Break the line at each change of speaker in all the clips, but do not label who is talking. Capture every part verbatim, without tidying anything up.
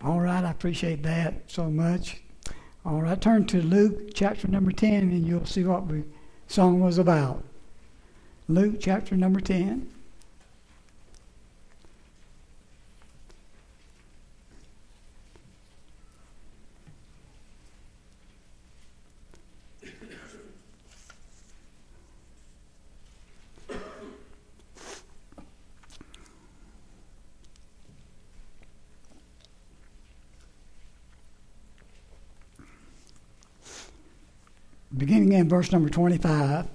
All right, I appreciate that so much. All right, turn to Luke chapter number ten, and you'll see what the song was about. Luke chapter number ten. Beginning in verse number twenty-five.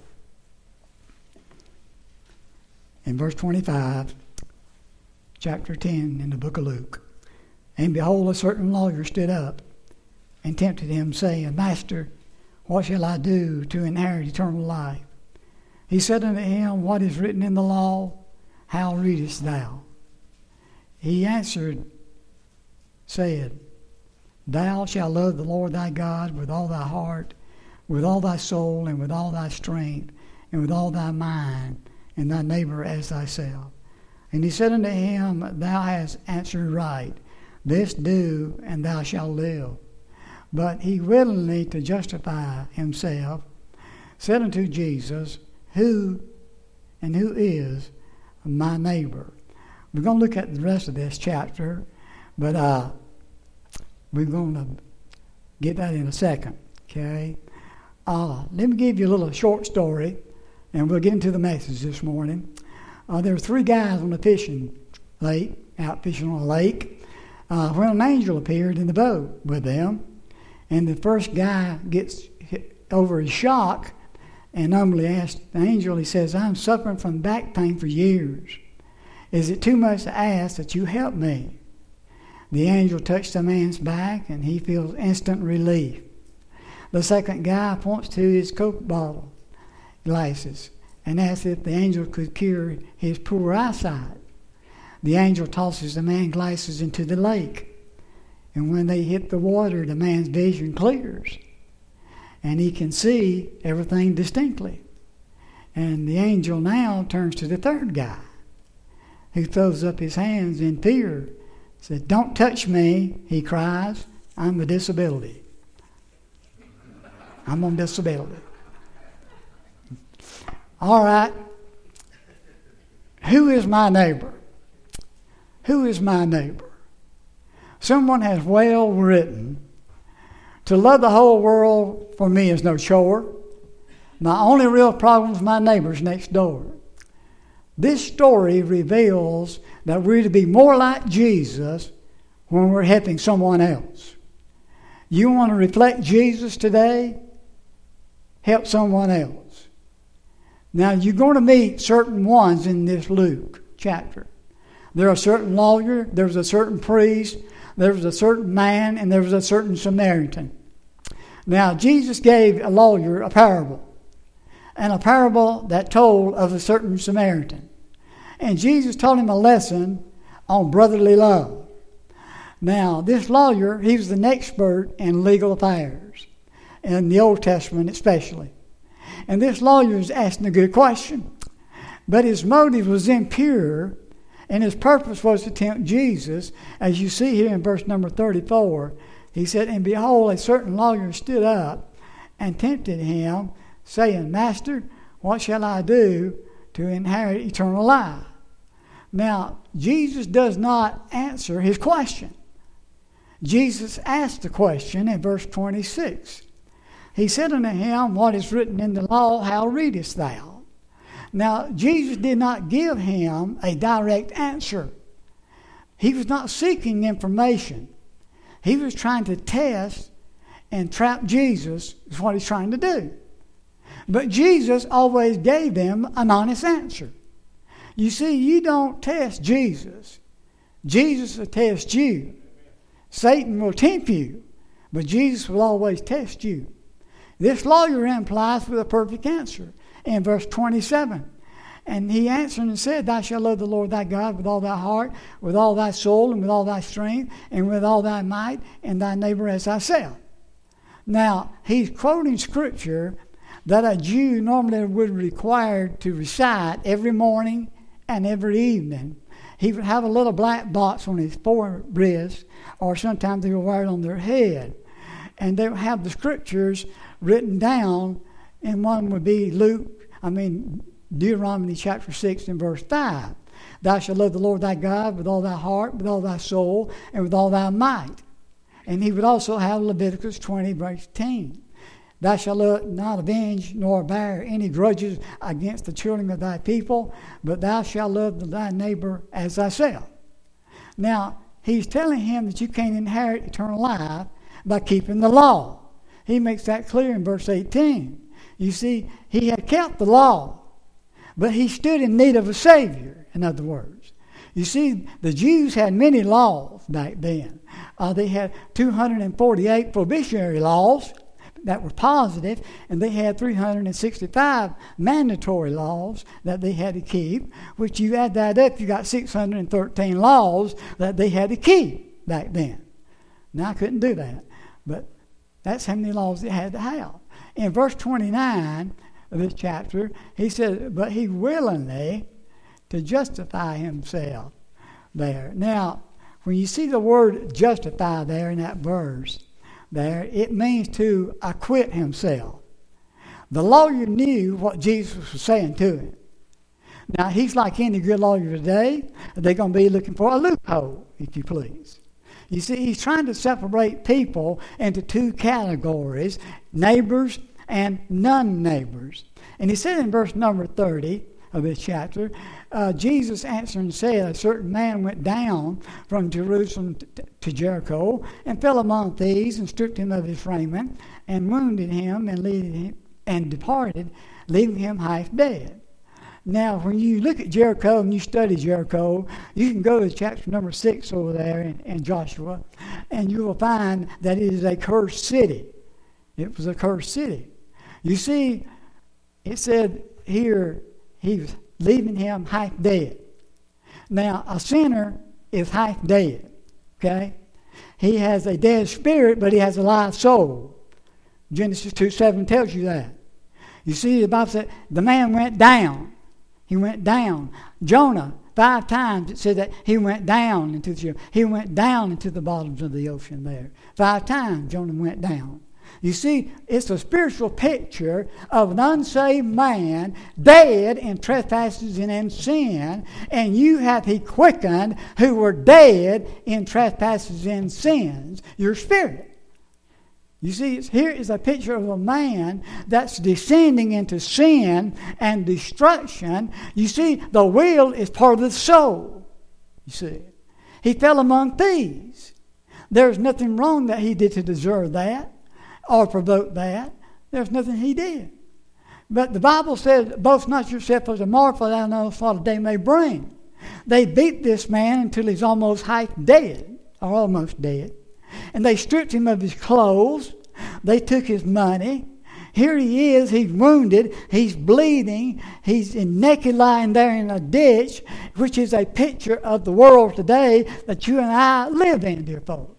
In verse twenty-five, chapter ten in the book of Luke. And behold, a certain lawyer stood up and tempted him, saying, Master, what shall I do to inherit eternal life? He said unto him, What is written in the law? How readest thou? He answered, said, Thou shalt love the Lord thy God with all thy heart, with all thy soul, and with all thy strength, and with all thy mind, and thy neighbor as thyself. And he said unto him, Thou hast answered right. This do, and thou shalt live. But he willingly, to justify himself, said unto Jesus, Who and who is my neighbor? We're going to look at the rest of this chapter, but uh, we're going to get that in a second, okay? Uh, let me give you a little short story, and we'll get into the message this morning. Uh, there were three guys on a fishing lake, out fishing on a lake, uh, when an angel appeared in the boat with them. And the first guy gets hit over his shock and humbly asked the angel, he says, I'm suffering from back pain for years. Is it too much to ask that you help me? The angel touched the man's back, and he feels instant relief. The second guy points to his Coke bottle glasses and asks if the angel could cure his poor eyesight. The angel tosses the man's glasses into the lake, and when they hit the water, the man's vision clears, and he can see everything distinctly. And the angel now turns to the third guy, who throws up his hands in fear. Said, Don't touch me, he cries. I'm a disability. I'm on disability. All right. Who is my neighbor? Who is my neighbor? Someone has well written, to love the whole world for me is no chore. My only real problem is my neighbors next door. This story reveals that we're to be more like Jesus when we're helping someone else. You want to reflect Jesus today? Help someone else. Now, you're going to meet certain ones in this Luke chapter. There are certain lawyer, there's a certain priest, there was a certain man, and there was a certain Samaritan. Now, Jesus gave a lawyer a parable, and a parable that told of a certain Samaritan. And Jesus taught him a lesson on brotherly love. Now, this lawyer, he was an expert in legal affairs, in the Old Testament especially. And this lawyer is asking a good question. But his motive was impure, and his purpose was to tempt Jesus. As you see here in verse number thirty-four, he said, And behold, a certain lawyer stood up and tempted him, saying, Master, what shall I do to inherit eternal life? Now, Jesus does not answer his question. Jesus asked the question in verse twenty-six. He said unto him, What is written in the law, how readest thou? Now, Jesus did not give him a direct answer. He was not seeking information. He was trying to test and trap Jesus, is what he's trying to do. But Jesus always gave them an honest answer. You see, you don't test Jesus. Jesus will test you. Satan will tempt you, but Jesus will always test you. This lawyer implies with a perfect answer in verse twenty-seven. And he answered and said, Thou shalt love the Lord thy God with all thy heart, with all thy soul, and with all thy strength, and with all thy might, and thy neighbor as thyself. Now, he's quoting scripture that a Jew normally would be required to recite every morning and every evening. he would have a little black box on his four wrists, or sometimes they would wear it on their head. And they would have the scriptures written down, and one would be Luke, I mean, Deuteronomy chapter six and verse five. Thou shalt love the Lord thy God with all thy heart, with all thy soul, and with all thy might. And he would also have Leviticus twenty, verse ten. Thou shalt not avenge nor bear any grudges against the children of thy people, but thou shalt love thy neighbor as thyself. Now, he's telling him that you can't inherit eternal life by keeping the law. He makes that clear in verse eighteen. You see, he had kept the law, but he stood in need of a Savior, in other words. You see, the Jews had many laws back then. Uh, they had two hundred forty-eight probationary laws that were positive, and they had three hundred sixty-five mandatory laws that they had to keep, which you add that up, you got six hundred thirteen laws that they had to keep back then. Now, I couldn't do that, but that's how many laws they had to have. In verse twenty-nine of this chapter, he says, but he willingly to justify himself there. Now, when you see the word justify there in that verse, there, it means to acquit himself. The lawyer knew what Jesus was saying to him. Now, he's like any good lawyer today. They're going to be looking for a loophole, if you please. You see, he's trying to separate people into two categories, neighbors and non-neighbors. And he said in verse number thirty of this chapter, uh, Jesus answered and said, a certain man went down from Jerusalem t- to Jericho and fell among thieves and stripped him of his raiment and wounded him and, lead him, and departed, leaving him half dead. Now, when you look at Jericho and you study Jericho, you can go to chapter number six over there in, in Joshua, and you will find that it is a cursed city. It was a cursed city. You see, it said here, he was leaving him half dead. Now, a sinner is half dead, okay? He has a dead spirit, but he has a live soul. Genesis two seven tells you that. You see, the Bible said the man went down. He went down. Jonah, five times it said that he went down into the he went down into the bottoms of the ocean there. Five times Jonah went down. You see, it's a spiritual picture of an unsaved man dead in trespasses and in sin, and you have he quickened who were dead in trespasses and sins, your spirit. You see, it's, here is a picture of a man that's descending into sin and destruction. You see, the will is part of the soul. You see, he fell among thieves. There's nothing wrong that he did to deserve that or provoke that. There's nothing he did. But the Bible says, boast not yourself as a marvel, for thou knowest what a day may bring. They beat this man until he's almost half dead, or almost dead. And they stripped him of his clothes. They took his money. Here he is, he's wounded, he's bleeding, he's naked lying there in a ditch, which is a picture of the world today that you and I live in, dear folks.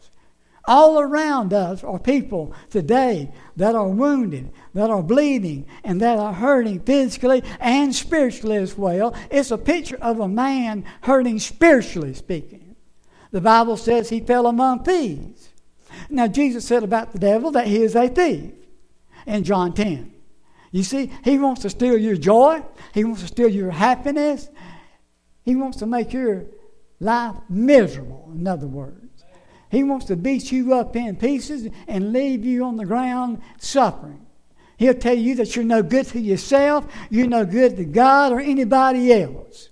All around us are people today that are wounded, that are bleeding, and that are hurting physically and spiritually as well. It's a picture of a man hurting spiritually speaking. The Bible says he fell among thieves. Now, Jesus said about the devil that he is a thief in John ten. You see, he wants to steal your joy. He wants to steal your happiness. He wants to make your life miserable, in other words. He wants to beat you up in pieces and leave you on the ground suffering. He'll tell you that you're no good to yourself, you're no good to God or anybody else.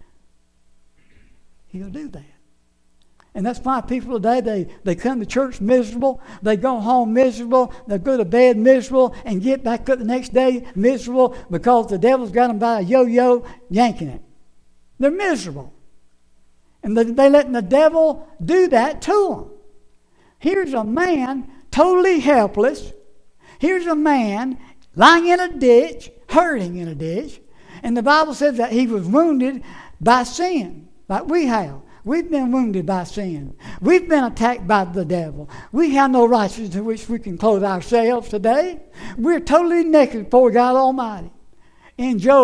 He'll do that. And that's why people today, they, they come to church miserable, they go home miserable, they go to bed miserable, and get back up the next day miserable because the devil's got them by a yo-yo yanking it. They're miserable. And they're they letting the devil do that to them. Here's a man totally helpless. Here's a man lying in a ditch, hurting in a ditch. And the Bible says that he was wounded by sin, like we have. We've been wounded by sin. We've been attacked by the devil. We have no righteousness to which we can clothe ourselves today. We're totally naked before God Almighty. In Job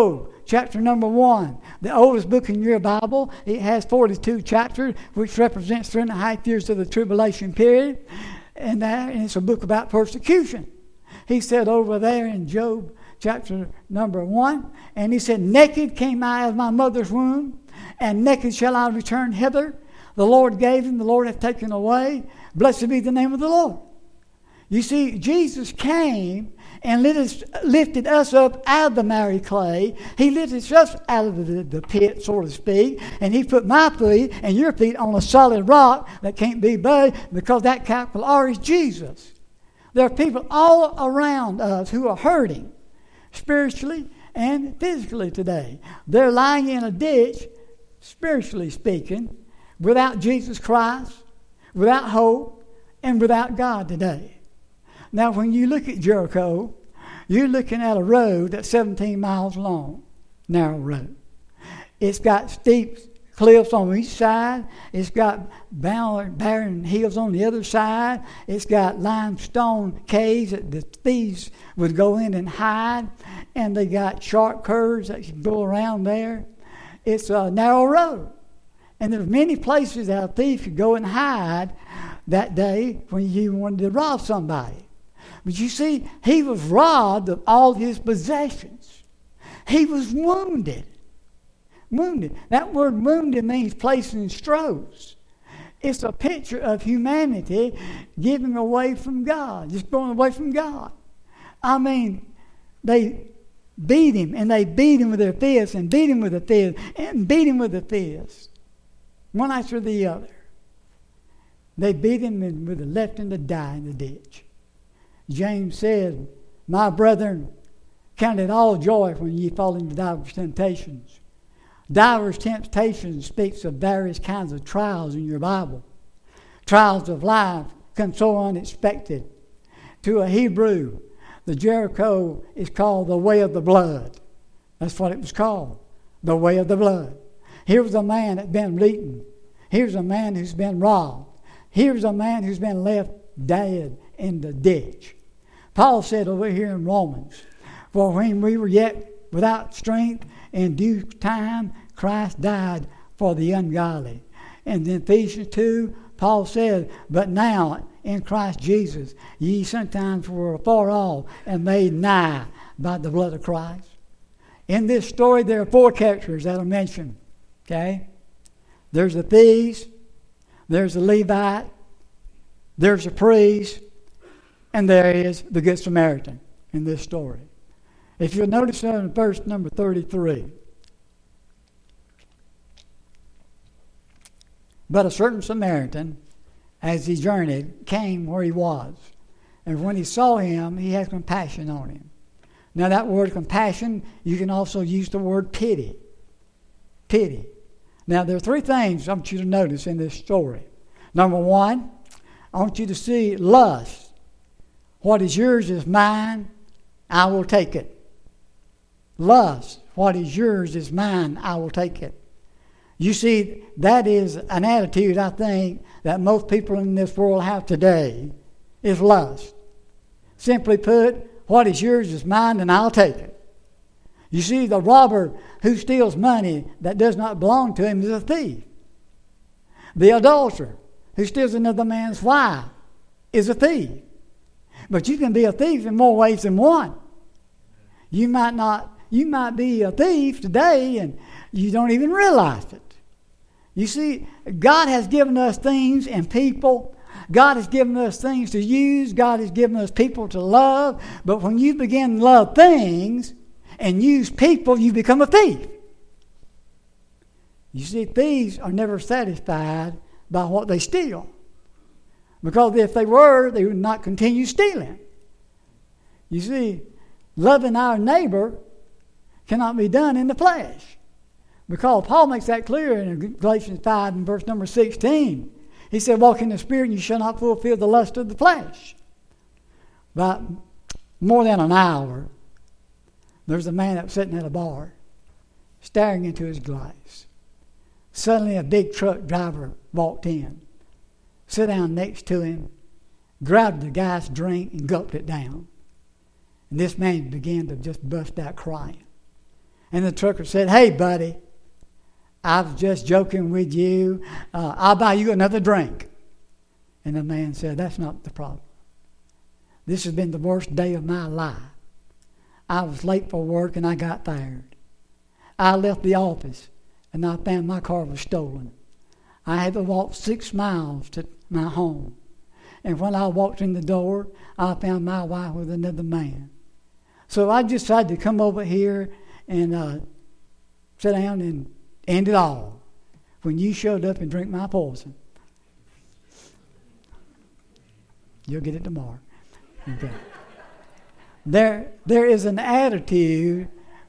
chapter number one, the oldest book in your Bible. It has forty-two chapters, which represents three and a half years of the tribulation period. And, that, and it's a book about persecution. He said over there in Job chapter number one, and he said, naked came I out of my mother's womb, and naked shall I return hither. The Lord gave him, the Lord hath taken away. Blessed be the name of the Lord. You see, Jesus came and lifted us up out of the miry clay. He lifted us out of the, the pit, so to speak, and he put my feet and your feet on a solid rock that can't be moved, because that capital R is Jesus. There are people all around us who are hurting spiritually and physically today. They're lying in a ditch, spiritually speaking, without Jesus Christ, without hope, and without God today. Now, when you look at Jericho, you're looking at a road that's seventeen miles long, narrow road. It's got steep cliffs on each side. It's got barren hills on the other side. It's got limestone caves that the thieves would go in and hide. And they got sharp curves that you can go around there. It's a narrow road. And there's many places that a thief could go and hide that day when you wanted to rob somebody. But you see, he was robbed of all his possessions. He was wounded. Wounded. That word wounded means placed in strokes. It's a picture of humanity giving away from God, just going away from God. I mean, they beat him, and they beat him with their fists, and beat him with their fists, and beat him with their fists. One after the other. They beat him and with the left him to die in the ditch. James said, my brethren, count it all joy when ye fall into divers temptations. Divers temptations speaks of various kinds of trials in your Bible. Trials of life come so unexpected. To a Hebrew, the Jericho is called the way of the blood. That's what it was called, the way of the blood. Here was a man that's been beaten. Here's a man who's been robbed. Here's a man who's been left dead in the ditch. Paul said over here in Romans, for when we were yet without strength, in due time Christ died for the ungodly. And in Ephesians two, Paul said, but now in Christ Jesus, ye sometimes were afar off and made nigh by the blood of Christ. In this story, there are four characters that are mentioned. Okay? There's the thieves, there's the Levite, there's the priest, and there is the Good Samaritan in this story. If you'll notice in verse number thirty-three. But a certain Samaritan, as he journeyed, came where he was. And when he saw him, he had compassion on him. Now that word compassion, you can also use the word pity. Pity. Now there are three things I want you to notice in this story. Number one, I want you to see lust. What is yours is mine, I will take it. Lust. What is yours is mine, I will take it. You see, that is an attitude, I think, that most people in this world have today, is lust. Simply put, what is yours is mine, and I'll take it. You see, the robber who steals money that does not belong to him is a thief. The adulterer who steals another man's wife is a thief. But you can be a thief in more ways than one. You might not, you might be a thief today and you don't even realize it. You see, God has given us things and people. God has given us things to use. God has given us people to love. But when you begin to love things and use people, you become a thief. You see, thieves are never satisfied by what they steal. Because if they were, they would not continue stealing. You see, loving our neighbor cannot be done in the flesh. Because Paul makes that clear in Galatians five and verse number sixteen. He said, walk in the Spirit and you shall not fulfill the lust of the flesh. About more than an hour, there's a man that was sitting at a bar, staring into his glass. Suddenly a big truck driver walked in, sat down next to him, grabbed the guy's drink and gulped it down. And this man began to just bust out crying. And the trucker said, "Hey, buddy, I was just joking with you. Uh, I'll buy you another drink." And the man said, "That's not the problem. This has been the worst day of my life. I was late for work and I got tired. I left the office and I found my car was stolen. I had to walk six miles to my home. And when I walked in the door, I found my wife with another man. So I decided to come over here and uh, sit down and end it all when you showed up and drank my poison." You'll get it tomorrow. Okay. There, there is an attitude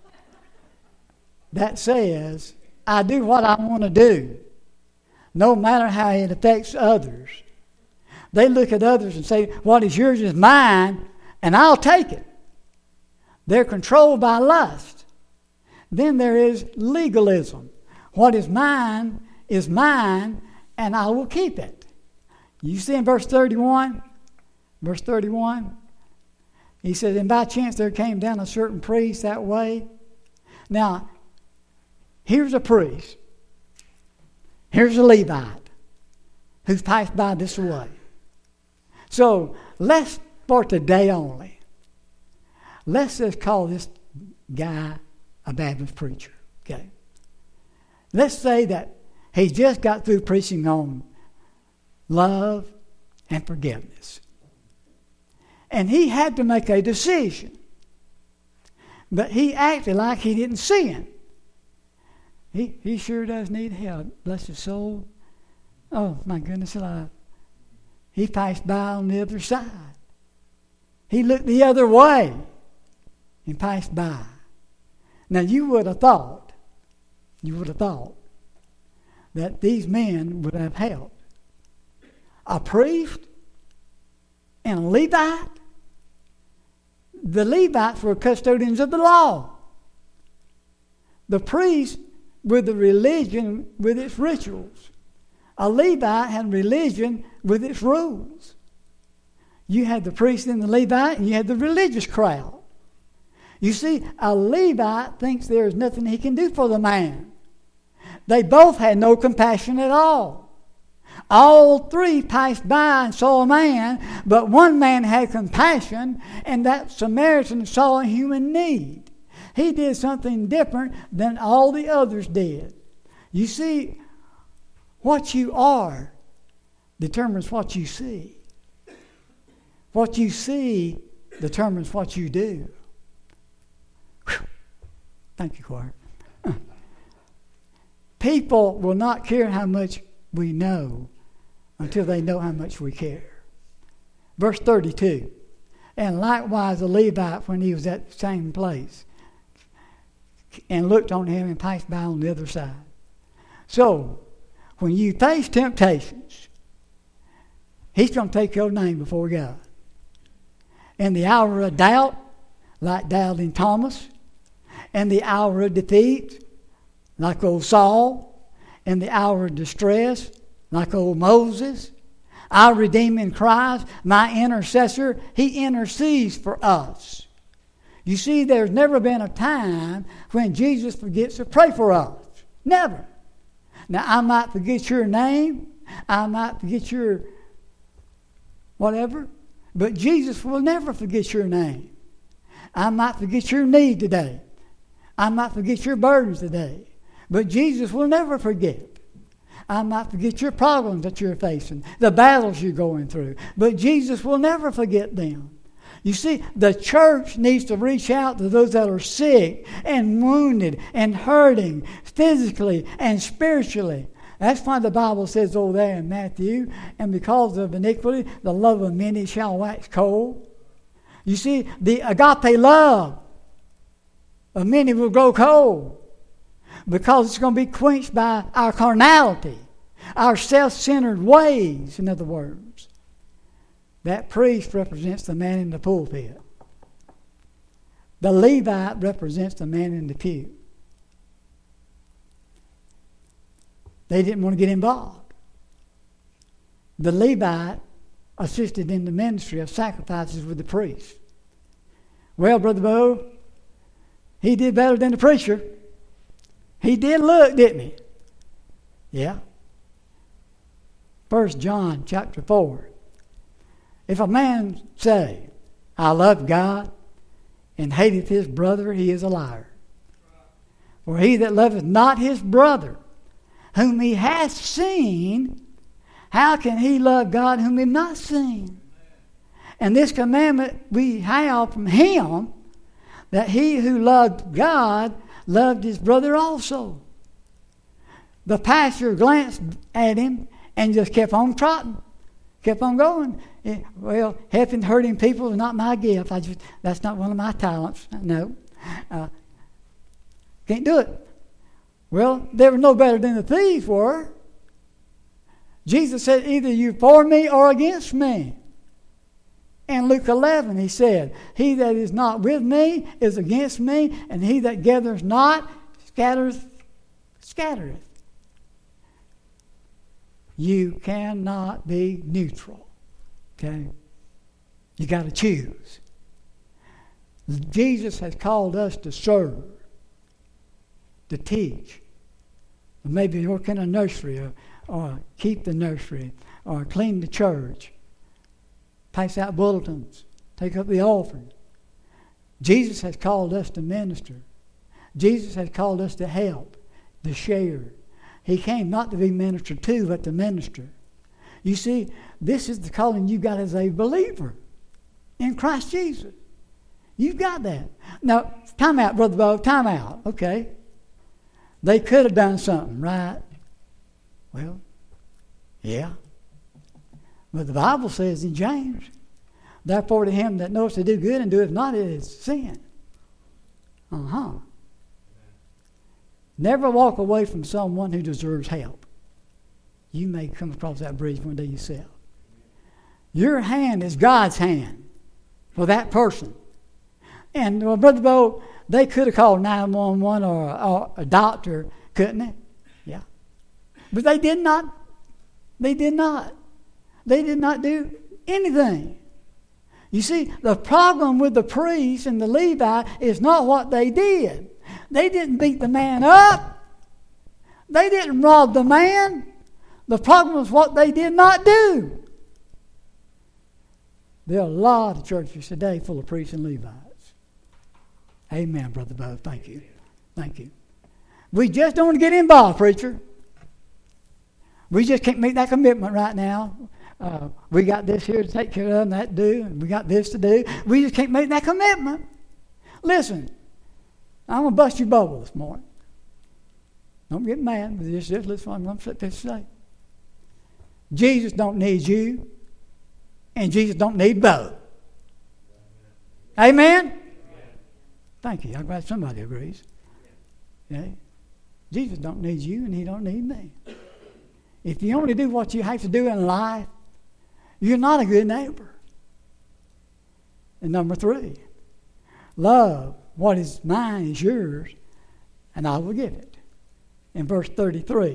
that says, I do what I want to do, no matter how it affects others. They look at others and say, what is yours is mine, and I'll take it. They're controlled by lust. Then there is legalism. What is mine is mine, and I will keep it. You see in verse thirty-one? Verse thirty-one, he says, "And by chance there came down a certain priest that way." Now, here's a priest. Here's a Levite who's passed by this way. So, let's, for today only, let's just call this guy a Baptist preacher. Okay? Let's say that he just got through preaching on love and forgiveness. And he had to make a decision. But he acted like he didn't sin. He, he sure does need help. Bless his soul. Oh, my goodness alive. He passed by on the other side. He looked the other way and passed by. Now, you would have thought, you would have thought that these men would have helped. A priest and a Levite. The Levites were custodians of the law. The priests were the religion with its rituals. A Levite had religion with its rules. You had the priest and the Levite, and you had the religious crowd. You see, a Levite thinks there is nothing he can do for the man. They both had no compassion at all. All three passed by and saw a man, but one man had compassion, and that Samaritan saw a human need. He did something different than all the others did. You see, what you are determines what you see. What you see determines what you do. Whew. Thank you, choir. People will not care how much we know until they know how much we care. Verse thirty-two. "And likewise a Levite, when he was at the same place, and looked on him and passed by on the other side." So, when you face temptations, he's going to take your name before God. In the hour of doubt, like doubting Thomas. In the hour of defeat, like old Saul. In the hour of distress, like old Moses. Our redeeming Christ, my intercessor, he intercedes for us. You see, there's never been a time when Jesus forgets to pray for us. Never. Now, I might forget your name. I might forget your whatever. But Jesus will never forget your name. I might forget your need today. I might forget your burdens today. But Jesus will never forget. I might forget your problems that you're facing, the battles you're going through. But Jesus will never forget them. You see, the church needs to reach out to those that are sick and wounded and hurting physically and spiritually. That's why the Bible says over there in Matthew, "And because of iniquity, the love of many shall wax cold." You see, the agape love of many will grow cold because it's going to be quenched by our carnality, our self-centered ways, in other words. That priest represents the man in the pulpit. The Levite represents the man in the pew. They didn't want to get involved. The Levite assisted in the ministry of sacrifices with the priest. Well, Brother Bo, He did better than the preacher. He did look, didn't he? Yeah. First John chapter four. If a man say, I love God, and hateth his brother, he is a liar. For he that loveth not his brother, whom he hath seen, how can he love God whom he hath not seen? And this commandment we have from him, that he who loved God loved his brother also. The pastor glanced at him and just kept on trotting, kept on going. Well, helping hurting people is not my gift. I just that's not one of my talents. No, uh, can't do it. Well, they were no better than the thieves were. Jesus said, either you for me or against me. In Luke eleven, he said, he that is not with me is against me, and he that gathereth not scattereth, scattereth. You cannot be neutral. Okay? You got to choose. Jesus has called us to serve, to teach. Maybe work in a nursery, or, or keep the nursery, or clean the church, pass out bulletins, take up the offering. Jesus has called us to minister. Jesus has called us to help, to share. He came not to be ministered to, but to minister. You see, this is the calling you got as a believer in Christ Jesus. You've got that. Now, time out, Brother Bo, time out. Okay. They could have done something, right? Well, yeah. But the Bible says in James, therefore to him that knoweth to do good and doeth not, it is sin. Uh-huh. Never walk away from someone who deserves help. You may come across that bridge one day yourself. Your hand is God's hand for that person. And, well, Brother Bo, they could have called nine one one or, or a doctor, couldn't they? Yeah. But they did not. They did not. They did not do anything. You see, the problem with the priest and the Levite is not what they did. They didn't beat the man up. They didn't rob the man. The problem was what they did not do. There are a lot of churches today full of priests and Levites. Amen, Brother Bo. Thank you. Thank you. We just don't want to get involved, preacher. We just can't make that commitment right now. Uh, we got this here to take care of and that to do, and we got this to do. We just can't make that commitment. Listen, I'm going to bust your bubble this morning. Don't get mad, but just, just listen what I'm going to say. Jesus don't need you, and Jesus don't need both. Amen? Amen? Thank you. I'm glad somebody agrees. Okay? Jesus don't need you, and he don't need me. If you only do what you have to do in life, you're not a good neighbor. And number three, love what is mine is yours, and I will give it. In verse thirty-three,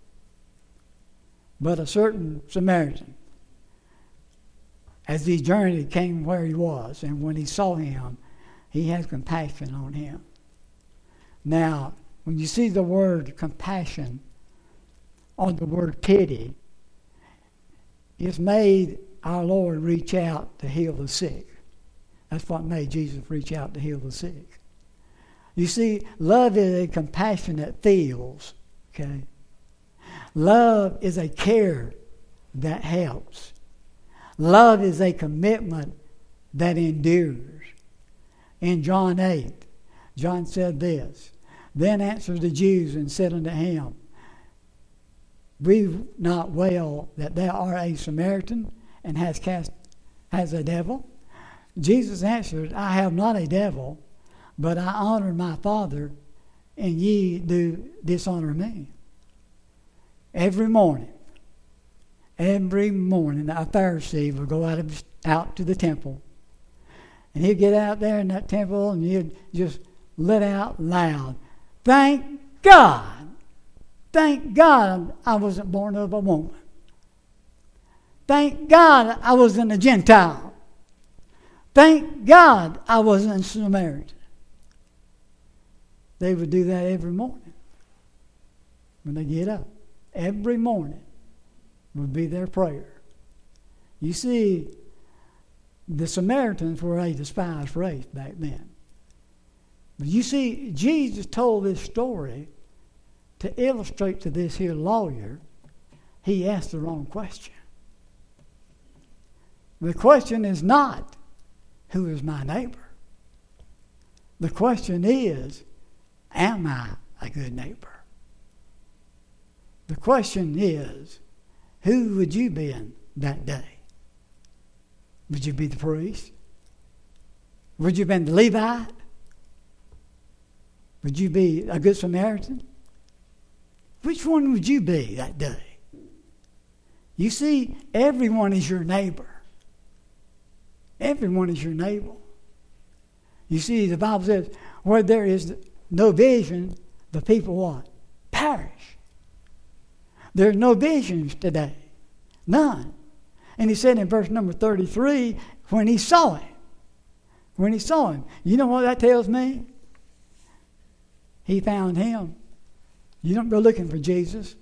but a certain Samaritan, as he journeyed, came where he was, and when he saw him, he had compassion on him. Now, when you see the word compassion on the word pity, it's made our Lord reach out to heal the sick. That's what made Jesus reach out to heal the sick. You see, love is a compassion that feels, okay? Love is a care that helps. Love is a commitment that endures. In John eight, John said this, then answered the Jews and said unto him, Grieve not well that thou art a Samaritan and hast cast has a devil? Jesus answered, I have not a devil, but I honor my Father, and ye do dishonor me. Every morning, every morning, a Pharisee would go out of, out to the temple, and he'd get out there in that temple, and he'd just let out loud, thank God. Thank God I wasn't born of a woman. Thank God I wasn't a Gentile. Thank God I wasn't a Samaritan. they would do that every morning when they get up. Every morning would be their prayer. You see, the Samaritans were a despised race back then. But you see, Jesus told this story to illustrate to this here lawyer he asked the wrong question. The question is not, who is my neighbor? The question is, am I a good neighbor? The question is, who would you be in that day? Would you be the priest? Would you have been the Levite? Would you be a good Samaritan? Which one would you be that day? You see, everyone is your neighbor. Everyone is your neighbor. You see, the Bible says, where there is no vision, the people what? Perish. There's no visions today. None. And he said in verse number thirty-three, when he saw him, when he saw him, you know what that tells me? He found him. You don't go looking for Jesus.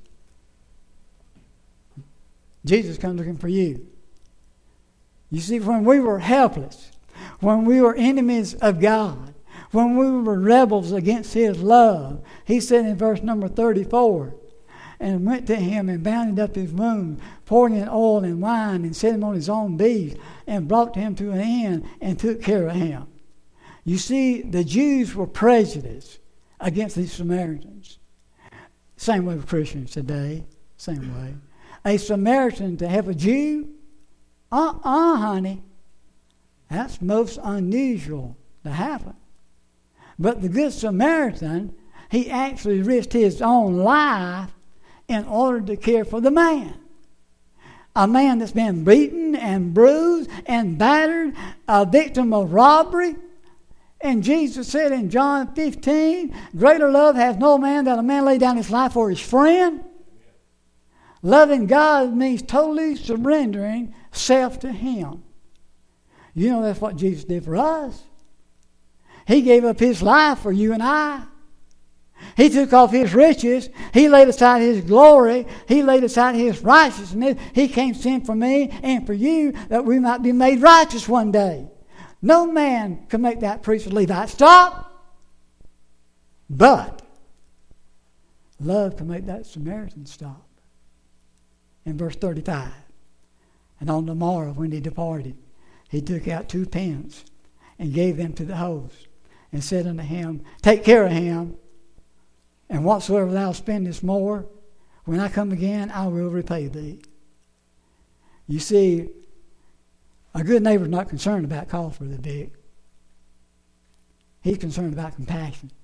Jesus comes looking for you. You see, when we were helpless, when we were enemies of God, when we were rebels against his love, he said in verse number thirty-four, and went to him and bound up his wound, poured in oil and wine, and set him on his own beast, and brought him to an inn, and took care of him. You see, the Jews were prejudiced against these Samaritans. Same way with Christians today. Same way. A Samaritan to help a Jew? Uh-uh, honey. That's most unusual to happen. But the Good Samaritan, he actually risked his own life in order to care for the man. A man that's been beaten and bruised and battered, a victim of robbery. And Jesus said in John fifteen, greater love has no man than a man lay down his life for his friend. Loving God means totally surrendering self to him. You know that's what Jesus did for us. He gave up his life for you and I. He took off his riches. He laid aside his glory. He laid aside his righteousness. He came sin for me and for you that we might be made righteous one day. No man can make that priest or Levite stop. But love can make that Samaritan stop. In verse thirty-five, and on the morrow when he departed, he took out two pence and gave them to the host, and said unto him, take care of him, and whatsoever thou spendest more, when I come again, I will repay thee. You see, a good neighbor is not concerned about cost for the big. He's concerned about compassion.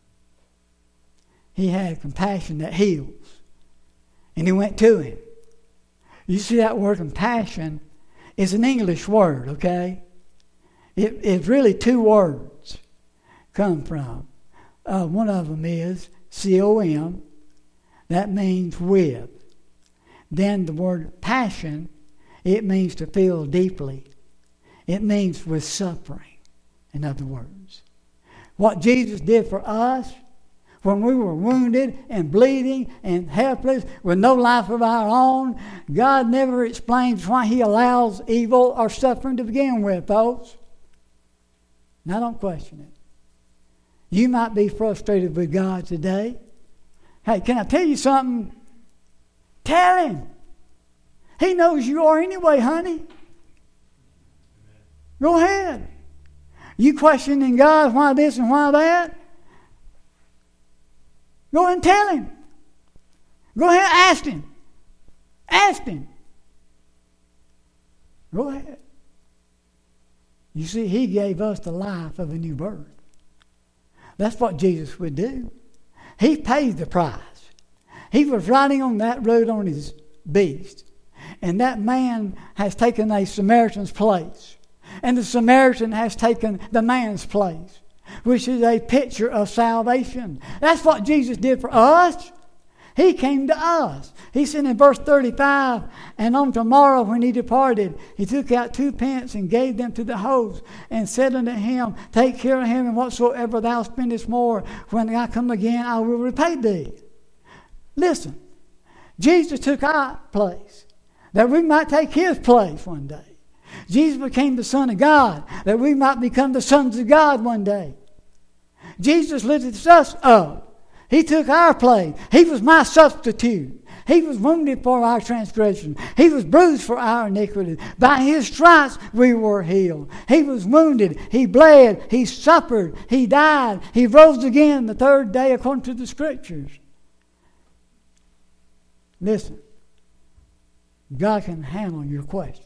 He had compassion that heals. And he went to him. You see, that word compassion is an English word, okay? It, it's really two words come from. Uh, one of them is C O M. That means with. Then the word passion, it means to feel deeply. It means with suffering, in other words. What Jesus did for us when we were wounded and bleeding and helpless with no life of our own, God never explains why he allows evil or suffering to begin with, folks. Now don't question it. You might be frustrated with God today. Hey, can I tell you something? Tell him. He knows you are anyway, honey. Go ahead. You questioning God, why this and why that? Go ahead and tell him. Go ahead and ask him. Ask him. Go ahead. You see, he gave us the life of a new birth. That's what Jesus would do. He paid the price. He was riding on that road on his beast. And that man has taken a Samaritan's place. And the Samaritan has taken the man's place, which is a picture of salvation. That's what Jesus did for us. He came to us. He said in verse thirty-five, and on tomorrow when he departed, he took out two pence and gave them to the host, and said unto him, take care of him, and whatsoever thou spendest more, when I come again, I will repay thee. Listen, Jesus took our place, that we might take his place one day. Jesus became the Son of God, that we might become the sons of God one day. Jesus lifted us up. He took our place. He was my substitute. He was wounded for our transgression. He was bruised for our iniquity. By his stripes we were healed. He was wounded. He bled. He suffered. He died. He rose again the third day according to the Scriptures. Listen, God can handle your questions.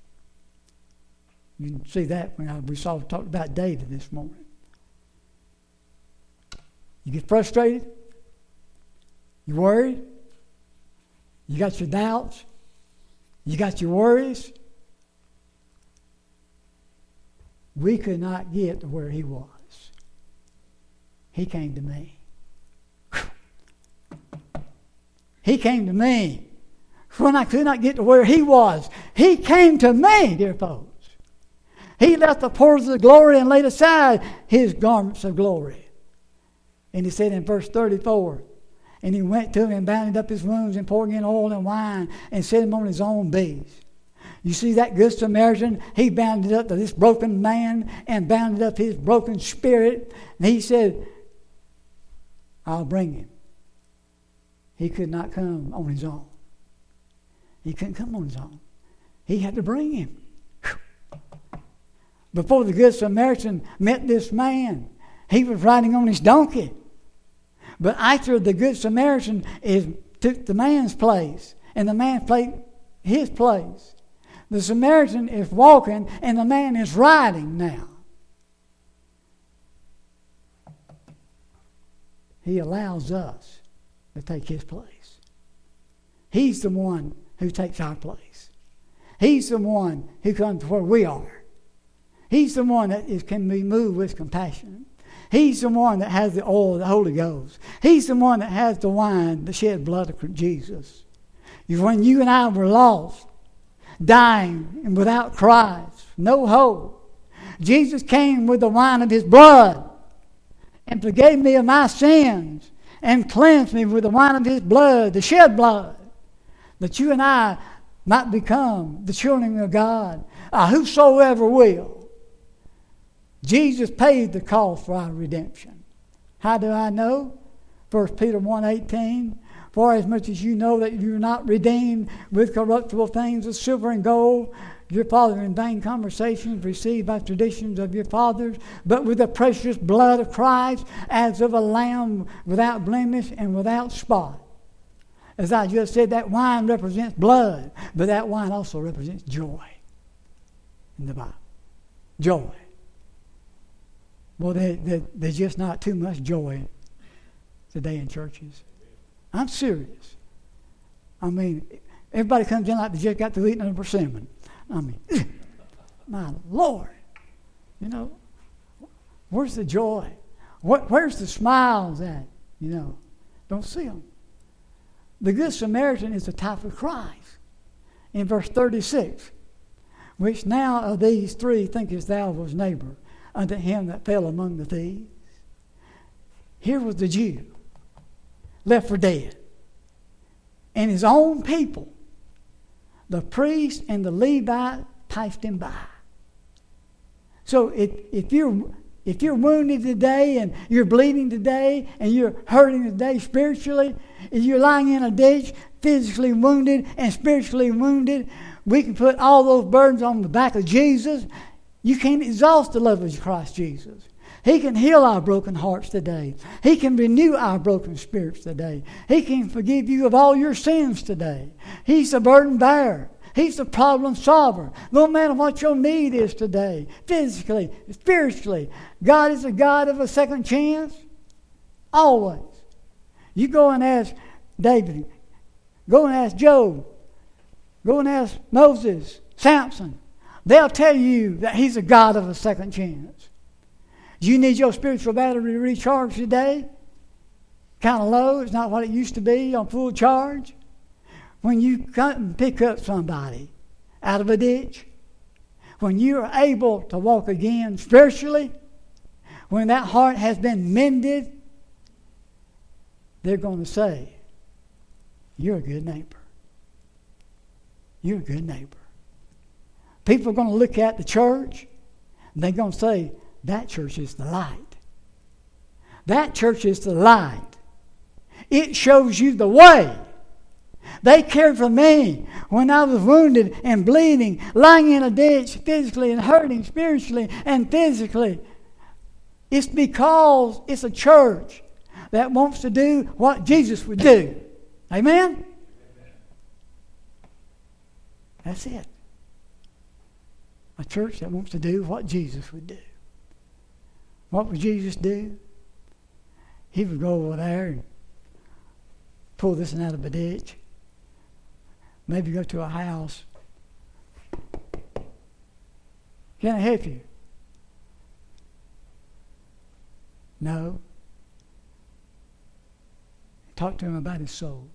You can see that when I, we saw talked about David this morning. You get frustrated? You worried? You got your doubts? You got your worries? We could not get to where he was. He came to me. He came to me. When I could not get to where he was, he came to me, dear folks. He left the portals of glory and laid aside his garments of glory. And he said in verse thirty-four, and he went to him and bound up his wounds and poured in oil and wine and set him on his own beast. You see that good Samaritan, he bound up to this broken man and bound up his broken spirit. And he said, I'll bring him. He could not come on his own. He couldn't come on his own. He had to bring him. Before the good Samaritan met this man, he was riding on his donkey. But after the good Samaritan is, took the man's place, and the man played his place, the Samaritan is walking, and the man is riding now. He allows us to take his place. He's the one who takes our place. He's the one who comes to where we are. He's the one that is, can be moved with compassion. He's the one that has the oil of the Holy Ghost. He's the one that has the wine, the shed blood of Jesus. When you and I were lost, dying and without Christ, no hope, Jesus came with the wine of his blood and forgave me of my sins and cleansed me with the wine of his blood, the shed blood, that you and I might become the children of God, uh, whosoever will. Jesus paid the cost for our redemption. How do I know? First Peter one eighteen, for as much as you know that you are not redeemed with corruptible things of silver and gold, your father in vain conversations received by traditions of your fathers, but with the precious blood of Christ, as of a lamb without blemish and without spot. As I just said, that wine represents blood, but that wine also represents joy in the Bible. Joy. Well, there, there, there's just not too much joy today in churches. I'm serious. I mean, everybody comes in like they just got through eating a persimmon. I mean, my Lord, you know, where's the joy? What, where's the smiles at? You know, don't see them. The Good Samaritan is the type of Christ. In verse thirty-six, which now of these three thinkest thou was neighbor unto him that fell among the thieves? Here was the Jew, left for dead. And his own people, the priest and the Levite, passed him by. So if, if you're if you're wounded today and you're bleeding today and you're hurting today spiritually, if you're lying in a ditch, physically wounded and spiritually wounded, we can put all those burdens on the back of Jesus. You can't exhaust the love of Christ Jesus. He can heal our broken hearts today. He can renew our broken spirits today. He can forgive you of all your sins today. He's the burden bearer. He's the problem solver. No matter what your need is today, physically, spiritually, God is a God of a second chance. Always. You go and ask David. Go and ask Job. Go and ask Moses, Samson. They'll tell you that he's a God of a second chance. Do you need your spiritual battery to recharge today? kind of low. It's not what it used to be on full charge. When you come and pick up somebody out of a ditch, when you are able to walk again spiritually, when that heart has been mended, they're going to say, you're a good neighbor. You're a good neighbor. People are going to look at the church, and they're going to say, that church is the light. That church is the light. It shows you the way. They cared for me when I was wounded and bleeding, lying in a ditch physically and hurting spiritually and physically. It's because it's a church that wants to do what Jesus would do. Amen? Amen. That's it. A church that wants to do what Jesus would do. What would Jesus do? He would go over there and pull this one out of a ditch. Maybe go to a house. Can I help you? No. Talk to him about his soul.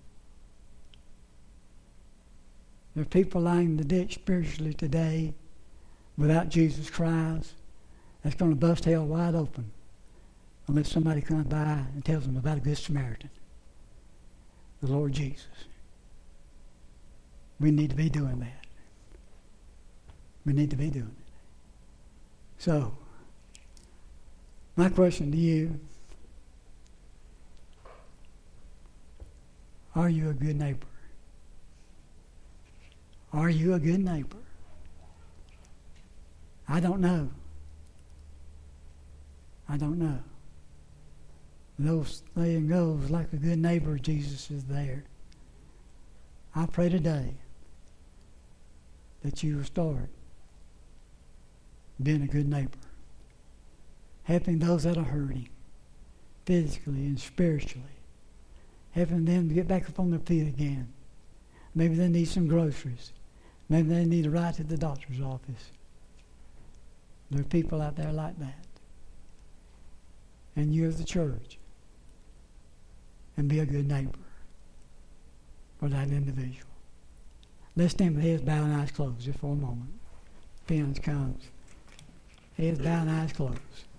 There are people lying in the ditch spiritually today without Jesus Christ that's going to bust hell wide open unless somebody comes by and tells them about a good Samaritan, the Lord Jesus. We need to be doing that. We need to be doing it. So, my question to you, are you a good neighbor? Are you a good neighbor? I don't know. I don't know. Those saying goes, like a good neighbor, Jesus is there. I pray today that you will start being a good neighbor, helping those that are hurting, physically and spiritually, helping them to get back up on their feet again. Maybe they need some groceries. Maybe they need a ride to the doctor's office. There are people out there like that. And you as the church, and be a good neighbor for that individual. Let's stand with heads bowed and eyes closed just for a moment. Pins comes. Heads bowed and eyes closed.